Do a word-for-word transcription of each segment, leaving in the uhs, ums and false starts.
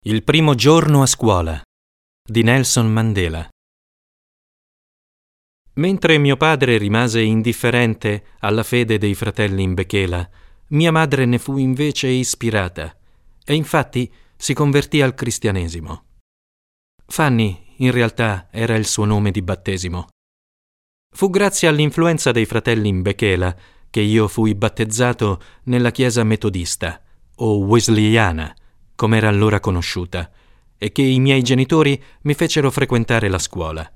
Il primo giorno a scuola di Nelson Mandela. Mentre mio padre rimase indifferente alla fede dei fratelli Mbekela, mia madre ne fu invece ispirata e infatti si convertì al cristianesimo. Fanny, in realtà, era il suo nome di battesimo. Fu grazie all'influenza dei fratelli Mbekela che io fui battezzato nella chiesa metodista, o wesleyana, come era allora conosciuta, e che i miei genitori mi fecero frequentare la scuola.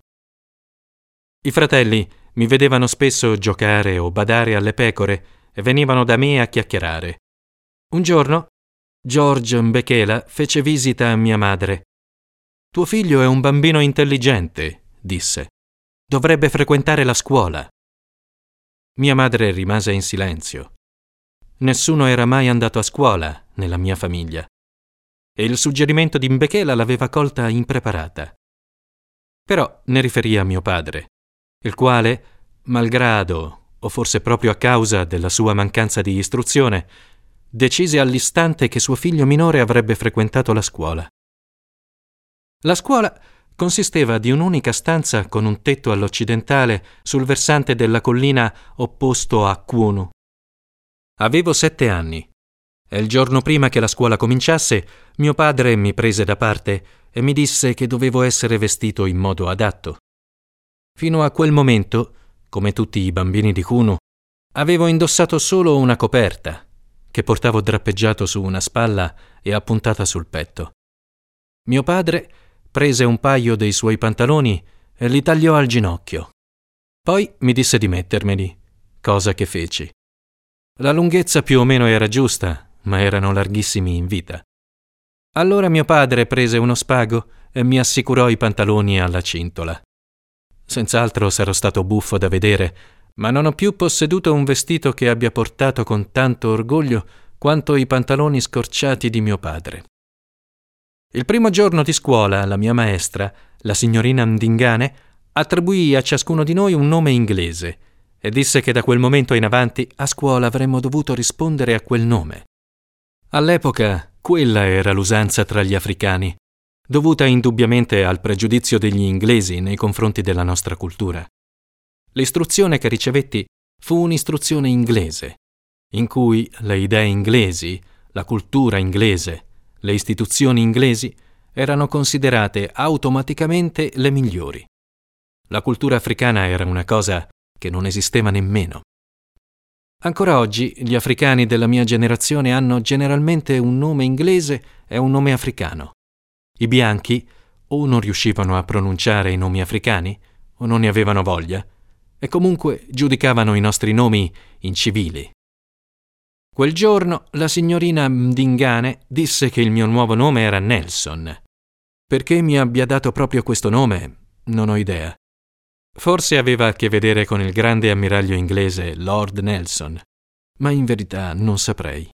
I fratelli mi vedevano spesso giocare o badare alle pecore e venivano da me a chiacchierare. Un giorno, George Mbekela fece visita a mia madre. «Tuo figlio è un bambino intelligente», disse. «Dovrebbe frequentare la scuola». Mia madre rimase in silenzio. Nessuno era mai andato a scuola nella mia famiglia e il suggerimento di Mbekela l'aveva colta impreparata. Però ne riferì a mio padre, il quale, malgrado, o forse proprio a causa della sua mancanza di istruzione, decise all'istante che suo figlio minore avrebbe frequentato la scuola. La scuola consisteva di un'unica stanza con un tetto all'occidentale sul versante della collina opposto a Kwunu. Avevo sette anni e il giorno prima che la scuola cominciasse, mio padre mi prese da parte e mi disse che dovevo essere vestito in modo adatto. Fino a quel momento, come tutti i bambini di Kwunu, avevo indossato solo una coperta, che portavo drappeggiato su una spalla e appuntata sul petto. Mio padre prese un paio dei suoi pantaloni e li tagliò al ginocchio. Poi mi disse di mettermeli, cosa che feci. La lunghezza più o meno era giusta, ma erano larghissimi in vita. Allora mio padre prese uno spago e mi assicurò i pantaloni alla cintola. Senz'altro sarò stato buffo da vedere, ma non ho più posseduto un vestito che abbia portato con tanto orgoglio quanto i pantaloni scorciati di mio padre. Il primo giorno di scuola la mia maestra, la signorina Ndingane, attribuì a ciascuno di noi un nome inglese e disse che da quel momento in avanti a scuola avremmo dovuto rispondere a quel nome. All'epoca quella era l'usanza tra gli africani, dovuta indubbiamente al pregiudizio degli inglesi nei confronti della nostra cultura. L'istruzione che ricevetti fu un'istruzione inglese, in cui le idee inglesi, la cultura inglese, le istituzioni inglesi erano considerate automaticamente le migliori. La cultura africana era una cosa che non esisteva nemmeno. Ancora oggi gli africani della mia generazione hanno generalmente un nome inglese e un nome africano. I bianchi o non riuscivano a pronunciare i nomi africani o non ne avevano voglia e comunque giudicavano i nostri nomi incivili. Quel giorno la signorina Ndingane disse che il mio nuovo nome era Nelson. Perché mi abbia dato proprio questo nome, non ho idea. Forse aveva a che vedere con il grande ammiraglio inglese Lord Nelson, ma in verità non saprei.